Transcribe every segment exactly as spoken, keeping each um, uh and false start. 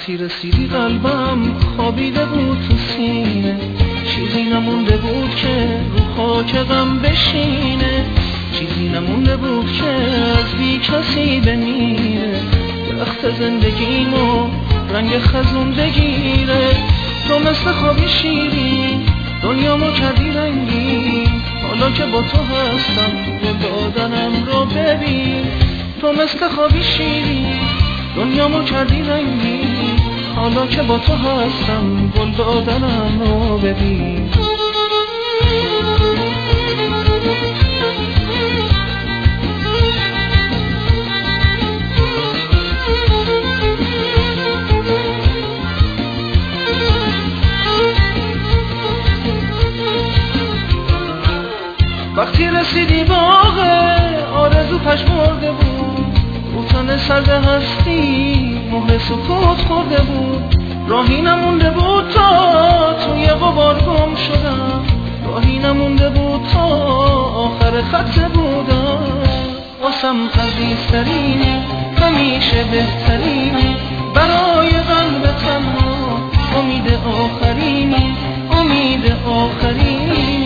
وقتی رسیدی قلبم خوابیده بود تو سینه، چیزی نمونده بود که رو خاک غم بشینه، چیزی نمونده بود که از بی کسی بمیره، درخت زندگیمو رنگ خزون بگیره. تو مثل خوابی شیری دنیامو کردی رنگی، حالا که با تو هستم گل دادنم رو ببین. تو مثل خوابی شیری دنیامو کردی رنگی، حالا که با تو هستم گل دادنم رو ببین. وقتی رسیدی باغ آرزو پژمرده بود، رو تن سرد هستی مهر سکوت خورده بود، راهی نمونده بود تا توی غبار گم شدم، راهی نمونده بود تا آخر خط بودم. واسم عزیزترینی همیشه بهترینی، برای قلب تنها امید آخرینی، امید آخرینی.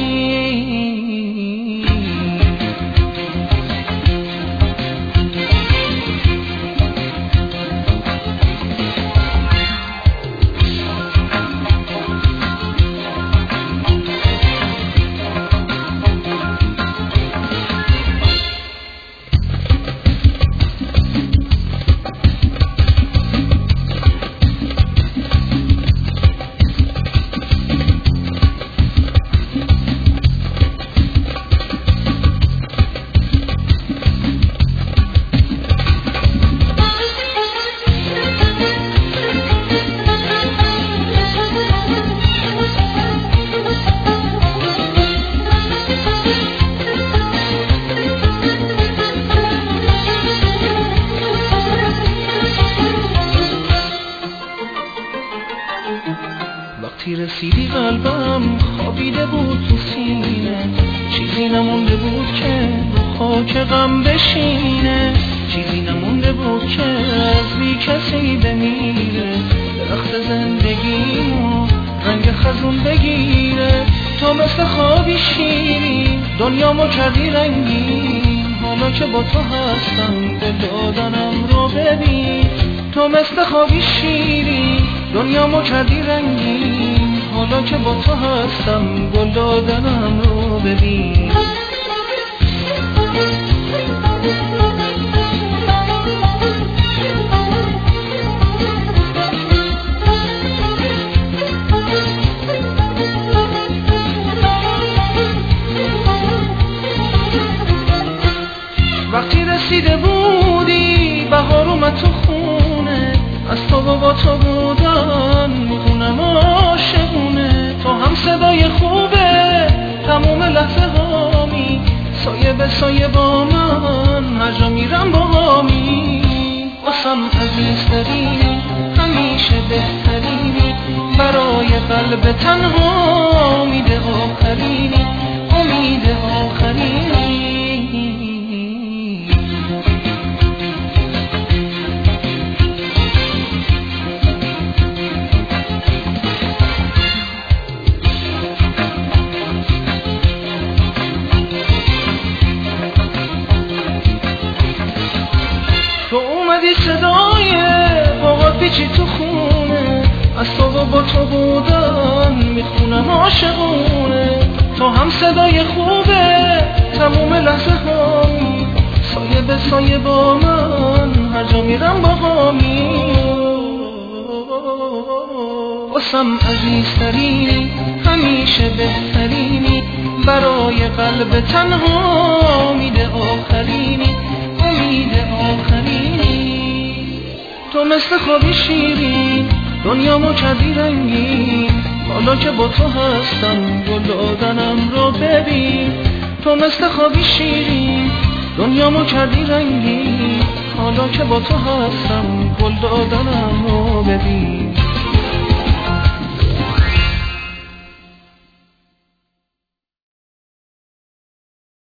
وقتی رسیدی قلبم خوابیده بود تو سینه، چیزی نمونده بود که رو خاک غم بشینه، چیزی نمونده بود که از بی کسی بمیره، درخت زندگیمو رنگ خزون بگیره. تو مثل خوابی شیری دنیامو کردی رنگین، حالا که با تو هستم دل دادنم رو ببین. تو مثل خوابی شیری دنیامو کردی رنگین، حالا که با تو هستم گل دادنم رو ببین. وقتی رسیده بودی بهار اومد تو خونه، از تو با تو بودن میخونم عاشقونه. تو هم صدای خوبه تموم لحظه هامی، سایه به سایه با من هر جا میرم با هامی. واسم عزیزترینی همیشه بهترینی، برای قلب تنها امید آخرینی، امید آخرینی. تو اومدی صدای باغات پیچی تو خونه، از تو و با تو بودن میخونم عاشقونه. تو هم صدای خوبه تموم لحظه هامی، سایه به سایه با من هر جا میرم با هامی. واسم عزیزترینی همیشه بهترینی، برای قلب تنها امید آخرینی، امید آخرینی. تو مثل خوابی شیری دنیامو کردی رنگین، حالا که با تو هستم گل دادنم رو ببین. تو مثل خوابی شیری دنیامو کردی رنگین، حالا که با تو هستم گل دادنم رو ببین.